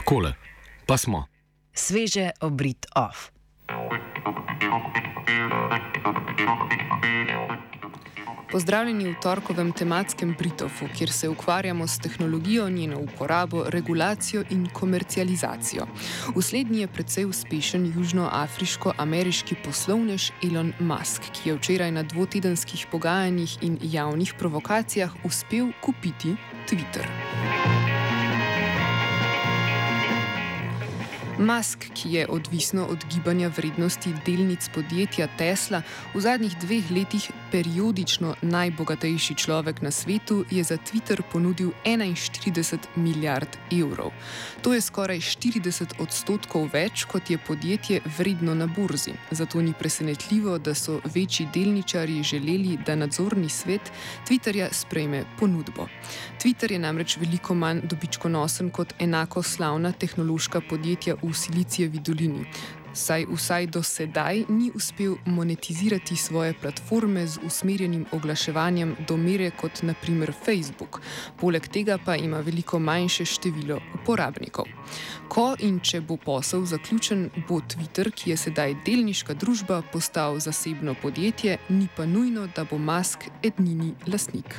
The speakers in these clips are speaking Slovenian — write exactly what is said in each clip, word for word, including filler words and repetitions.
Takole, pa smo. Sveže obrit off. Pozdravljeni v torkovem tematskem Britofu, kjer se ukvarjamo s tehnologijo, njeno uporabo, regulacijo in komercializacijo. V slednji je precej uspešen južnoafriško-ameriški poslovnež Elon Musk, ki je včeraj na dvotedenskih pogajanjih in javnih provokacijah uspel kupiti Twitter. Musk, ki je odvisno od gibanja vrednosti delnic podjetja Tesla, v zadnjih dveh letih periodično najbogatejši človek na svetu, je za Twitter ponudil enainštirideset milijard evrov. To je skoraj štirideset odstotkov več, kot je podjetje vredno na borzi. Zato ni presenetljivo, da so večji delničarji želeli, da nadzorni svet Twitterja sprejme ponudbo. Twitter je namreč veliko manj dobičkonosen kot enako slavna tehnološka podjetja v Silicijevi dolini. Saj vsaj do sedaj ni uspel monetizirati svoje platforme z usmerjenim oglaševanjem do mere kot na primer Facebook. Poleg tega pa ima veliko manjše število uporabnikov. Ko in če bo posel zaključen, bo Twitter, ki je sedaj delniška družba, postal zasebno podjetje, ni pa nujno, da bo Musk edini lastnik.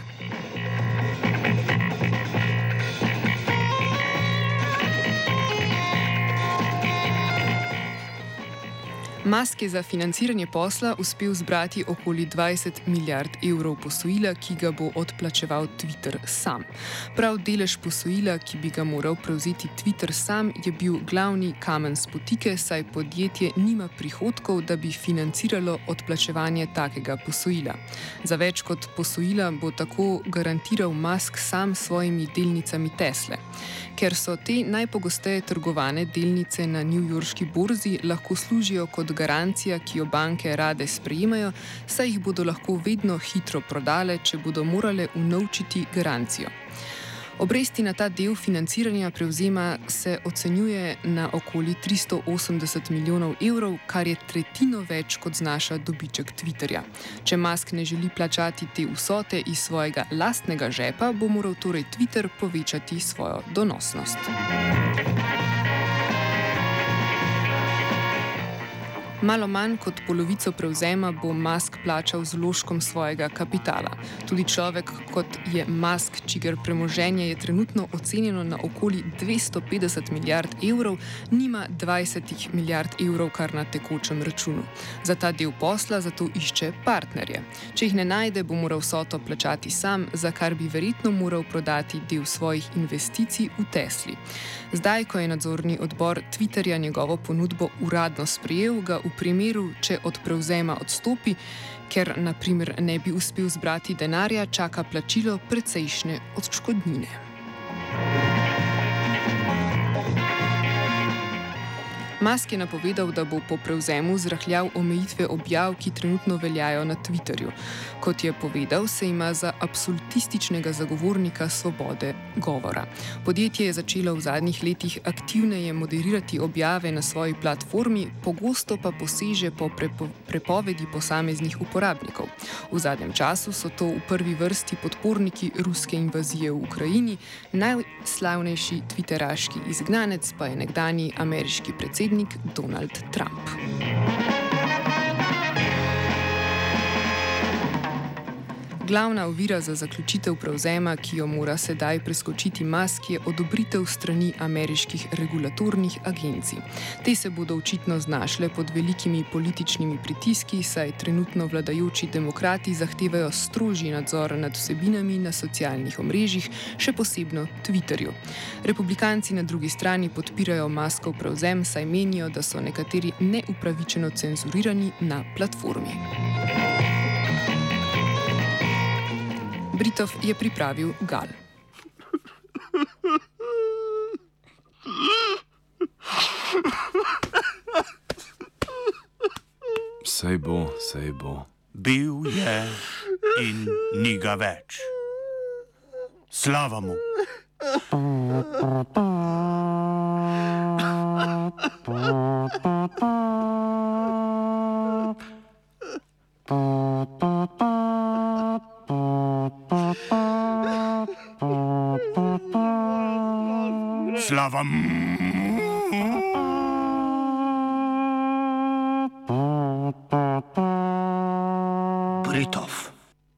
Musk je za financiranje posla uspel zbrati okoli dvajset milijard evrov posojila, ki ga bo odplačeval Twitter sam. Prav delež posojila, ki bi ga moral prevzeti Twitter sam, je bil glavni kamen spotike, saj podjetje nima prihodkov, da bi financiralo odplačevanje takega posojila. Za več kot posojila bo tako garantiral Musk sam s svojimi delnicami Tesle. Ker so te najpogosteje trgovane delnice na newyorški borzi, lahko služijo kot garancija, ki jo banke rade sprejemajo, saj jih bodo lahko vedno hitro prodale, če bodo morale unovčiti garancijo. Obresti na ta del financiranja prevzema se ocenjuje na okoli tristo osemdeset milijonov evrov, kar je tretjino več, kot znaša dobiček Twitterja. Če Musk ne želi plačati te vsote iz svojega lastnega žepa, bo moral torej Twitter povečati svojo donosnost. Malo manj kot polovico prevzema bo Musk plačal z vložkom svojega kapitala. Tudi človek, kot je Musk, čigar premoženje je trenutno ocenjeno na okoli dvesto petdeset milijard evrov, nima dvajset milijard evrov kar na tekočem računu. Za ta del posla zato išče partnerje. Če jih ne najde, bo moral vsoto plačati sam, za kar bi verjetno moral prodati del svojih investicij v Tesli. Zdaj, ko je nadzorni odbor Twitterja njegovo ponudbo uradno sprejel, ga v primeru, če od prevzema odstopi, ker na primer ne bi uspel zbrati denarja, čaka plačilo precejšnje odškodnine. Musk je napovedal, da bo po prevzemu zrahljal omejitve objav, ki trenutno veljajo na Twitterju. Kot je povedal, se ima za absolutističnega zagovornika svobode govora. Podjetje je začelo v zadnjih letih aktivneje moderirati objave na svoji platformi, pogosto pa poseže po prepo- prepovedi posameznih uporabnikov. V zadnjem času so to v prvi vrsti podporniki ruske invazije v Ukrajini, najslavnejši twitteraški izgnanec pa je nekdanji ameriški predsednik Donald Trump. Glavna ovira za zaključitev prevzema, ki jo mora sedaj preskočiti Musk, je odobritev strani ameriških regulatornih agencij. Te se bodo očitno znašle pod velikimi političnimi pritiski, saj trenutno vladajoči demokrati zahtevajo strožji nadzor nad vsebinami na socialnih omrežjih, še posebno Twitterju. Republikanci na drugi strani podpirajo Muskov prevzem, saj menijo, da so nekateri neupravičeno cenzurirani na platformi. Britov je pripravil Gal. Sej bo, sej bo. Bil je in ni ga več. Slava mu. Slava mu. Britov.